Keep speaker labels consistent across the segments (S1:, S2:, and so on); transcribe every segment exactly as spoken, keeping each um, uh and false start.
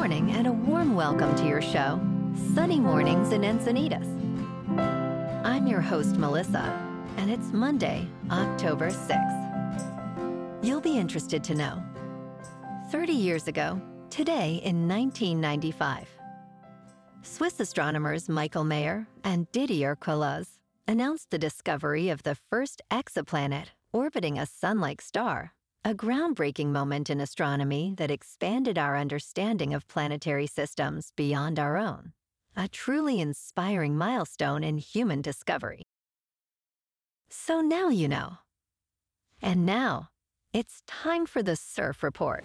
S1: morning and a warm welcome to your show, Sunny Mornings in Encinitas. I'm your host, Melissa, and it's Monday, October sixth. You'll be interested to know. thirty years ago, today in nineteen ninety-five, Swiss astronomers Michael Mayer and Didier Queloz announced the discovery of the first exoplanet orbiting a sun-like star, a groundbreaking moment in astronomy that expanded our understanding of planetary systems beyond our own, a truly inspiring milestone in human discovery. So now you know. And now, it's time for the Surf Report.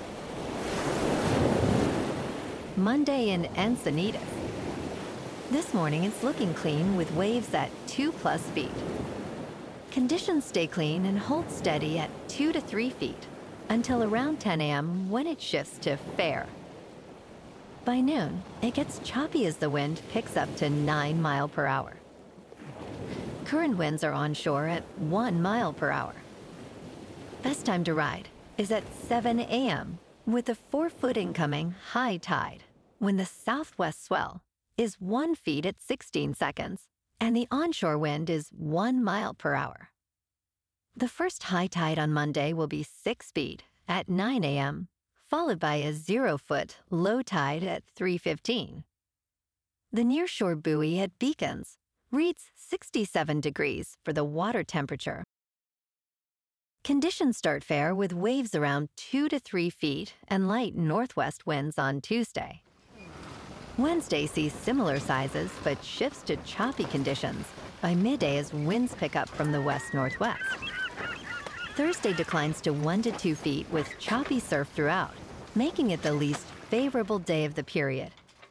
S1: Monday in Encinitas. This morning it's looking clean with waves at two plus feet. Conditions stay clean and hold steady at two to three feet until around ten a m when it shifts to fair. By noon, it gets choppy as the wind picks up to nine mile per hour. Current winds are onshore at one mile per hour. Best time to ride is at seven a m with a four-foot incoming high tide when the southwest swell is one feet at sixteen seconds and the onshore wind is one mile per hour. The first high tide on Monday will be six feet at nine a m, followed by a zero-foot low tide at three fifteen. The nearshore buoy at Beacons reads sixty-seven degrees for the water temperature. Conditions start fair with waves around two to three feet and light northwest winds on Tuesday. Wednesday sees similar sizes but shifts to choppy conditions by midday as winds pick up from the west-northwest. Thursday declines to one to two feet with choppy surf throughout, making it the least favorable day of the period.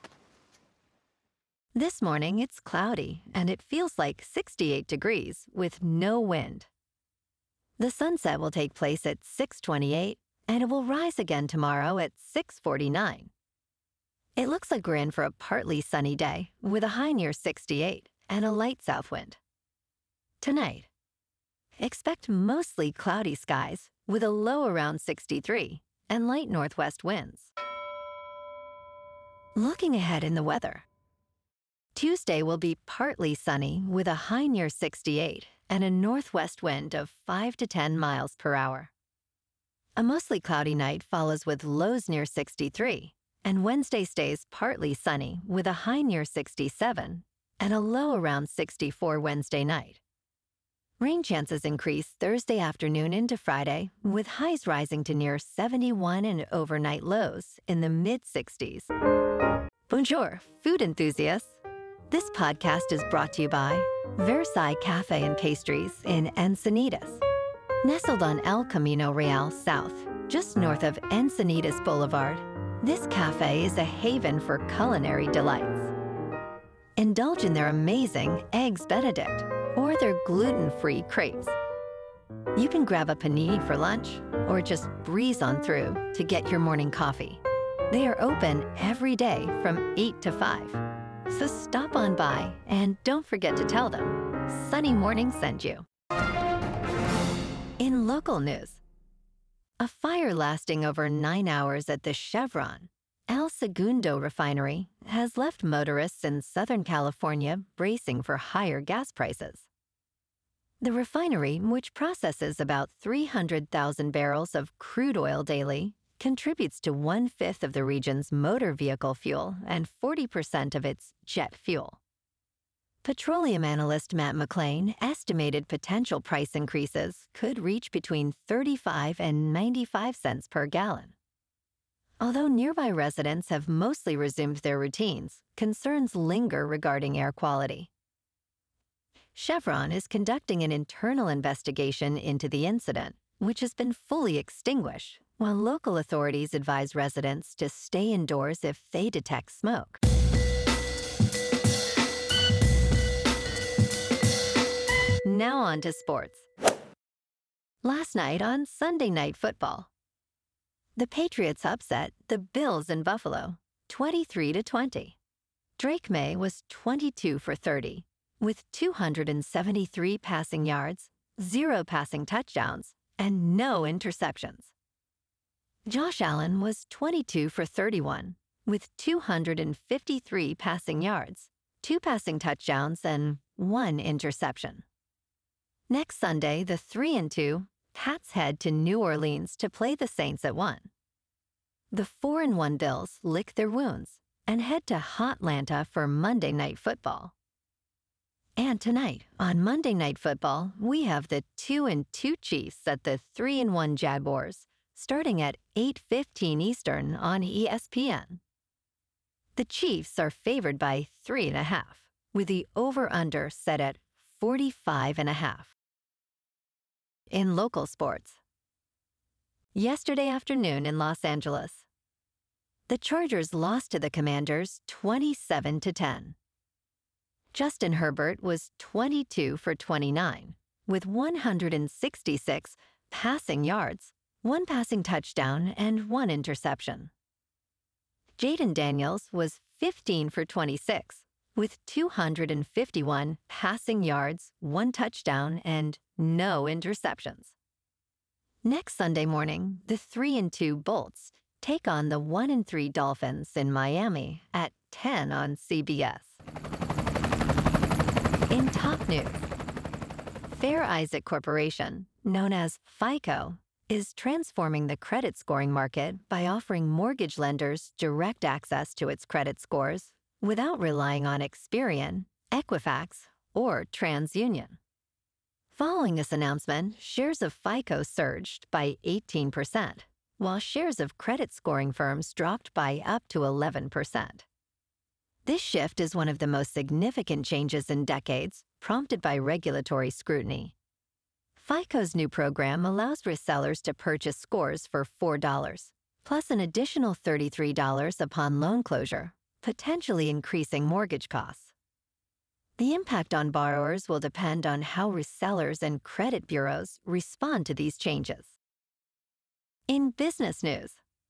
S1: This morning it's cloudy and it feels like sixty-eight degrees with no wind. The sunset will take place at six twenty-eight and it will rise again tomorrow at six forty-nine. It looks like we're in for a partly sunny day with a high near sixty-eight and a light south wind. Tonight, expect mostly cloudy skies with a low around sixty-three and light northwest winds. Looking ahead in the weather. Tuesday will be partly sunny with a high near sixty-eight and a northwest wind of five to ten miles per hour. A mostly cloudy night follows with lows near sixty-three. And Wednesday stays partly sunny with a high near sixty-seven and a low around sixty-four Wednesday night. Rain chances increase Thursday afternoon into Friday with highs rising to near seventy-one and overnight lows in the mid-sixties. Bonjour, food enthusiasts. This podcast is brought to you by Versailles Cafe and Pastries in Encinitas. Nestled on El Camino Real South, just north of Encinitas Boulevard, this cafe is a haven for culinary delights. Indulge in their amazing Eggs Benedict or their gluten-free crepes. You can grab a panini for lunch or just breeze on through to get your morning coffee. They are open every day from eight to five. So stop on by and don't forget to tell them Sunny Morning sent you. In local news, a fire lasting over nine hours at the Chevron El Segundo refinery has left motorists in Southern California bracing for higher gas prices. The refinery, which processes about three hundred thousand barrels of crude oil daily, contributes to one-fifth of the region's motor vehicle fuel and forty percent of its jet fuel. Petroleum analyst Matt McLean estimated potential price increases could reach between thirty-five and ninety-five cents per gallon. Although nearby residents have mostly resumed their routines, concerns linger regarding air quality. Chevron is conducting an internal investigation into the incident, which has been fully extinguished, while local authorities advise residents to stay indoors if they detect smoke. Now on to sports. Last night on Sunday Night Football, the Patriots upset the Bills in Buffalo, twenty-three to twenty. Drake May was twenty-two for thirty, with two hundred seventy-three passing yards, zero passing touchdowns, and no interceptions. Josh Allen was twenty-two for thirty-one, with two hundred fifty-three passing yards, two passing touchdowns, and one interception. Next Sunday, the three and two Pats head to New Orleans to play the Saints at one. The four and one Bills lick their wounds and head to Hotlanta for Monday Night Football. And tonight, on Monday Night Football, we have the two and two Chiefs at the three and one Jaguars, starting at eight fifteen Eastern on E S P N. The Chiefs are favored by three and a half, with the over-under set at forty-five and a half. In local sports, yesterday afternoon in Los Angeles, the Chargers lost to the Commanders twenty-seven to ten. Justin Herbert was twenty-two for twenty-nine, with one hundred sixty-six passing yards, one passing touchdown, and one interception. Jaden Daniels was fifteen for twenty-six, with two hundred fifty-one passing yards, one touchdown, and no interceptions. Next Sunday morning, the three and two Bolts take on the one and three Dolphins in Miami at ten on C B S. In top news, Fair Isaac Corporation, known as FICO, is transforming the credit scoring market by offering mortgage lenders direct access to its credit scores without relying on Experian, Equifax, or TransUnion. Following this announcement, shares of FICO surged by eighteen percent, while shares of credit scoring firms dropped by up to eleven percent. This shift is one of the most significant changes in decades, prompted by regulatory scrutiny. FICO's new program allows resellers to purchase scores for four dollars, plus an additional thirty-three dollars upon loan closure, potentially increasing mortgage costs. The impact on borrowers will depend on how resellers and credit bureaus respond to these changes. In business news,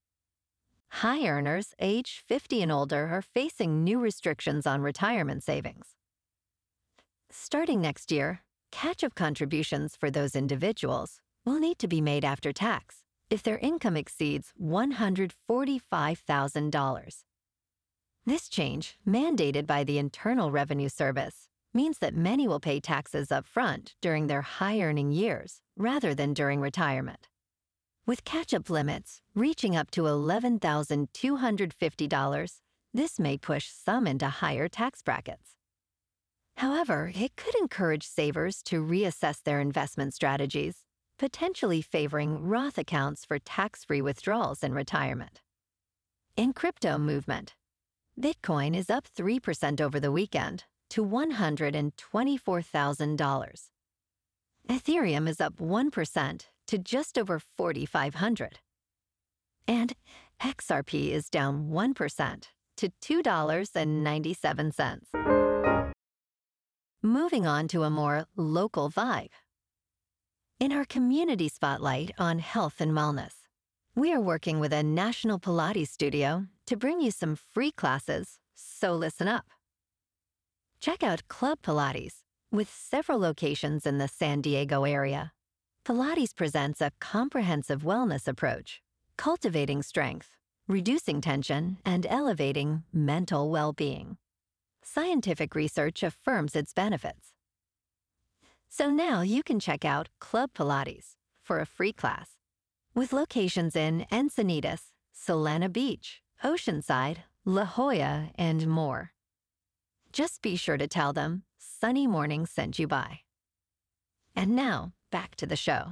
S1: high earners age fifty and older are facing new restrictions on retirement savings. Starting next year, catch-up contributions for those individuals will need to be made after tax if their income exceeds one hundred forty-five thousand dollars. This change, mandated by the Internal Revenue Service, means that many will pay taxes up front during their high-earning years rather than during retirement. With catch-up limits reaching up to eleven thousand two hundred fifty dollars, this may push some into higher tax brackets. However, it could encourage savers to reassess their investment strategies, potentially favoring Roth accounts for tax-free withdrawals in retirement. In crypto movement, Bitcoin is up three percent over the weekend to one hundred twenty-four thousand dollars. Ethereum is up one percent to just over forty-five hundred dollars. And X R P is down one percent to two dollars and ninety-seven cents. Moving on to a more local vibe. In our community spotlight on health and wellness, we are working with a national Pilates studio to bring you some free classes, so listen up. Check out Club Pilates, with several locations in the San Diego area. Pilates presents a comprehensive wellness approach, cultivating strength, reducing tension, and elevating mental well-being. Scientific research affirms its benefits. So now you can check out Club Pilates for a free class, with locations in Encinitas, Solana Beach, Oceanside, La Jolla, and more. Just be sure to tell them Sunny Morning sent you by. And now, back to the show.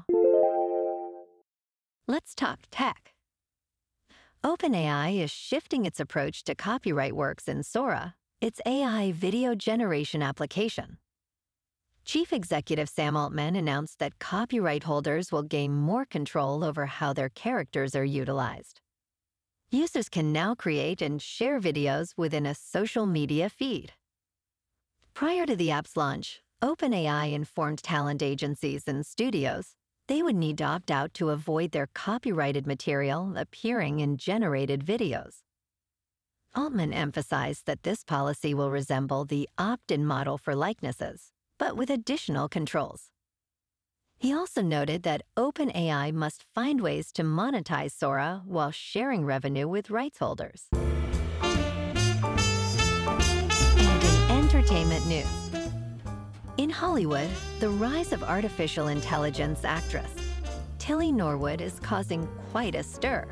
S1: Let's talk tech. OpenAI is shifting its approach to copyright works in Sora, its A I video generation application. Chief Executive Sam Altman announced that copyright holders will gain more control over how their characters are utilized. Users can now create and share videos within a social media feed. Prior to the app's launch, OpenAI informed talent agencies and studios they would need to opt out to avoid their copyrighted material appearing in generated videos. Altman emphasized that this policy will resemble the opt-in model for likenesses, but with additional controls. He also noted that OpenAI must find ways to monetize Sora while sharing revenue with rights holders. entertainment news. In Hollywood, the rise of artificial intelligence actress Tilly Norwood is causing quite a stir.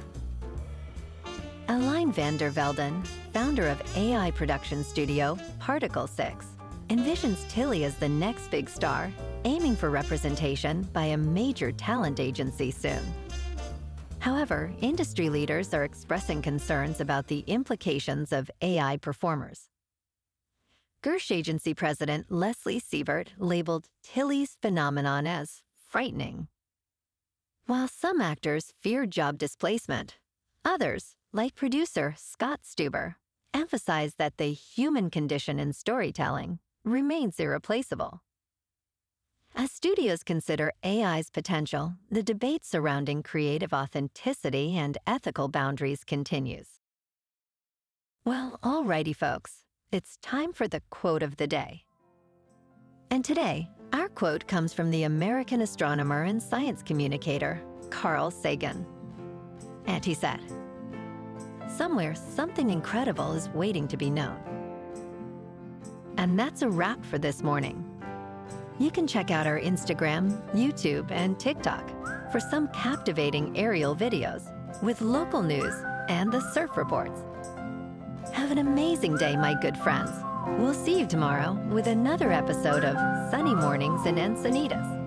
S1: Aline van der Velden, founder of A I production studio Particle six, envisions Tilly as the next big star, aiming for representation by a major talent agency soon. However, industry leaders are expressing concerns about the implications of A I performers. Gersh Agency President Leslie Sievert labeled Tilly's phenomenon as frightening. While some actors fear job displacement, others, like producer Scott Stuber, emphasize that the human condition in storytelling remains irreplaceable. As studios consider A I's potential, the debate surrounding creative authenticity and ethical boundaries continues. Well, alrighty, folks. It's time for the quote of the day. And today, our quote comes from the American astronomer and science communicator, Carl Sagan. And he said, "Somewhere, something incredible is waiting to be known." And that's a wrap for this morning. You can check out our Instagram, YouTube, and TikTok for some captivating aerial videos with local news and the surf reports. Have an amazing day, my good friends. We'll see you tomorrow with another episode of Sunny Mornings in Encinitas.